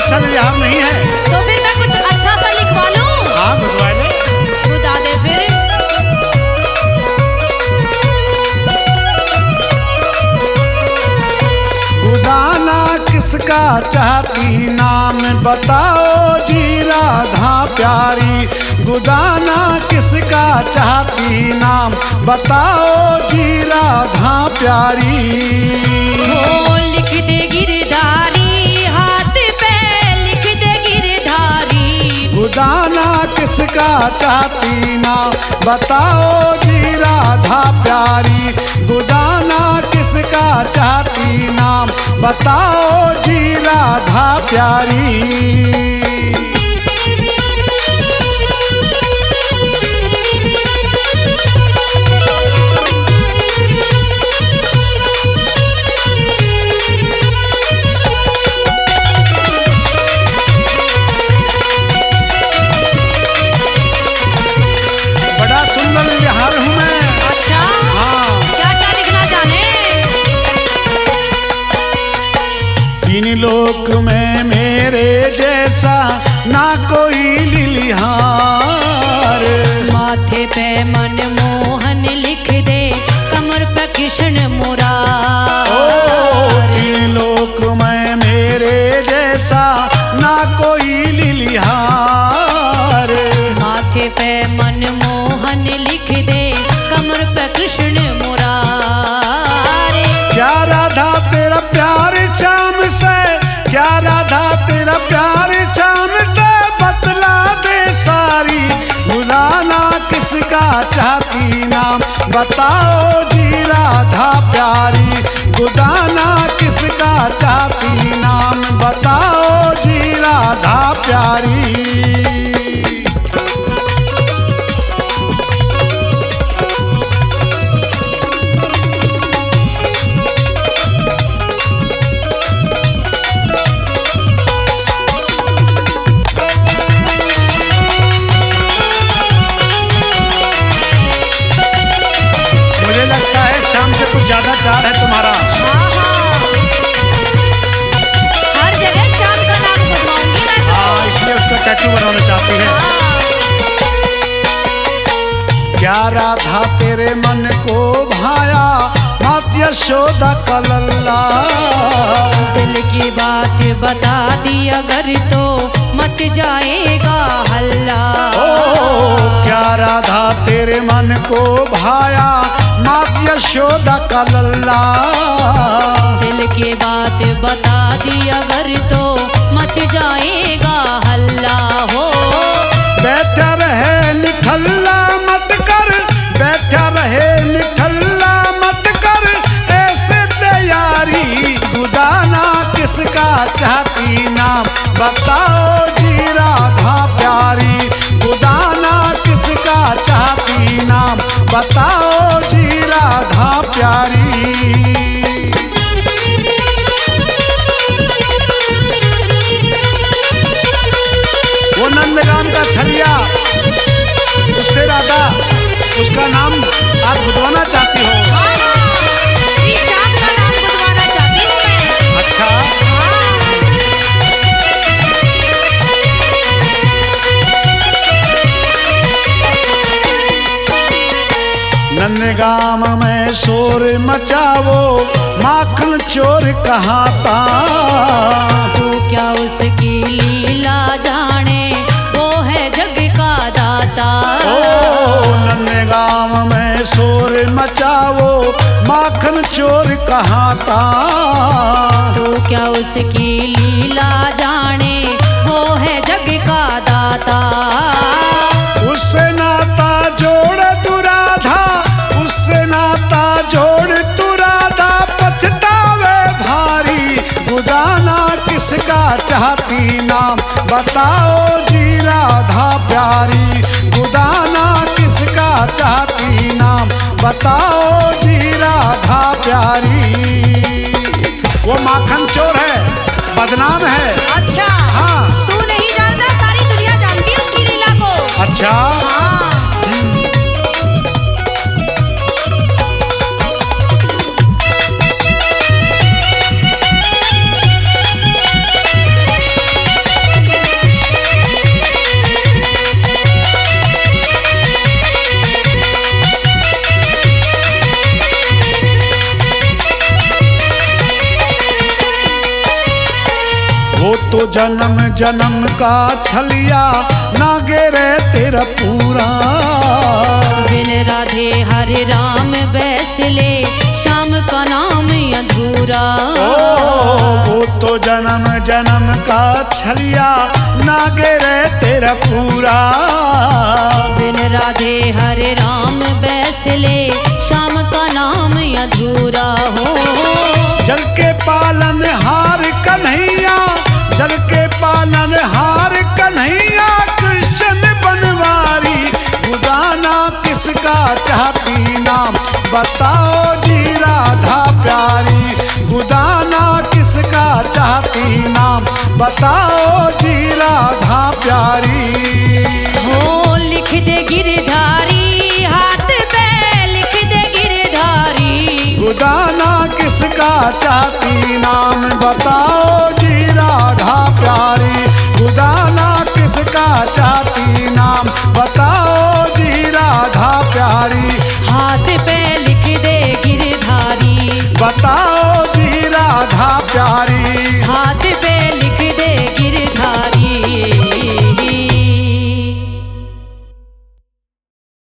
अच्छा व्यवहार नहीं है। तो फिर मैं कुछ अच्छा सा लिखवा लूं? हाँ गुदवा ले। बता दे फिर। गुदाना किसका चाहती नाम बताओ जी राधा प्यारी। गुदाना किसका चाहती नाम बताओ जी राधा प्यारी। ओ लिख दे गिरधारी, हाथ पे लिख दे गिरधारी। गुदाना किसका चाहती नाम बताओ जी राधा प्यारी। गुदाना किसका चाहती नाम बताओ जी राधा प्यारी। बड़ा सुंदर व्यवहार हूँ मैं। अच्छा, हाँ। क्या क्या लिखना जाने? तीन लोक में मेरे जैसा ना कोई लिलिहार। माथे पे मनमोहन लिख दे, कमर पे कृष्ण मुरार। तीन लोक में मेरे जैसा ना कोई लिलिहार। माथे पे मनमोहन लिख दे, कमर पे कृष्ण मुरार। क्या राधा तेरा प्यार शाम से, क्या राधा तेरा प्यार शाम से बतला दे सारी। गुदाना किसका चाहती नाम बताओ जी राधा प्यारी। गुदाना किसका चाहती नाम बताओ जी राधा प्यारी। मुझे लगता है शाम से कुछ ज्यादा प्यार है तुम्हारा। हाँ हाँ, हर जगह शाम का नाम गुदवाऊंगी मैं तो। हाँ, इसलिए उसका टैटू बनाना चाहती है। हाँ। क्या राधा तेरे मन को भाया मात यशोदा का लल्ला। दिल की बात बता दी अगर तो मच जाएगा हल्ला। ओ क्या राधा तेरे मन को भाया मात यशोदा का लल्ला। दिल की बात बता दी अगर तो मच जाएगा हल्ला हो। बैठा रहे निठल्ला मत कर, बैठा रहे निठल्ला मत कर ऐसे तैयारी। गुदाना किसका चाहती नाम बताओ जी राधा प्यारी। गुदाना किसका चाहती नाम बताओ जी राधा प्यारी। वो नंदगाम का छलिया, उससे राधा उसका नाम आप गुदवाना चाहती हो। हाँ हाँ, श्री श्याम का नाम गुदवाना चाहती हूँ मैं। अच्छा, नंदगाम में शोर मचावो माखन चोर कहाँ था। तू क्या उसकी लीला जाने, वो है जग का दाता। ओ नंदगाम में शोर मचावो माखन चोर कहाँ था। तू क्या उसकी लीला जाने, वो है जग का दाता। उससे नाता जोड़ तू राधा, उससे नाता जोड़ तू राधा पछतावे भारी। गुदाना किसका चाहती नाम बताओ जी राधा प्यारी। गुदाना किसका चाहती नाम बताओ जी राधा प्यारी। वो माखन चोर है, बदनाम है। अच्छा, हाँ। तू नहीं जानता, सारी दुनिया जानती है उसकी लीला को। तो जन्म जन्म का छलिया नागे रे तेरा पूरा। बिन राधे हरे राम बैसले श्याम का नाम अधूरा। वो तो जन्म जन्म का छलिया नागे रे तेरा पूरा। बिन राधे हरे राम बैसले श्याम का नाम अधूरा हो। जल के पालन हार कन्हैया, जल के पालन हार कन्हैया कृष्ण बनवारी। गुदाना किसका चाहती नाम बताओ जी राधा प्यारी। गुदाना किसका चाहती नाम बताओ जी राधा प्यारी। हो लिख दे गिरधारी हाथ पे लिख दे गिरधारी। गुदाना किसका चाहती नाम बता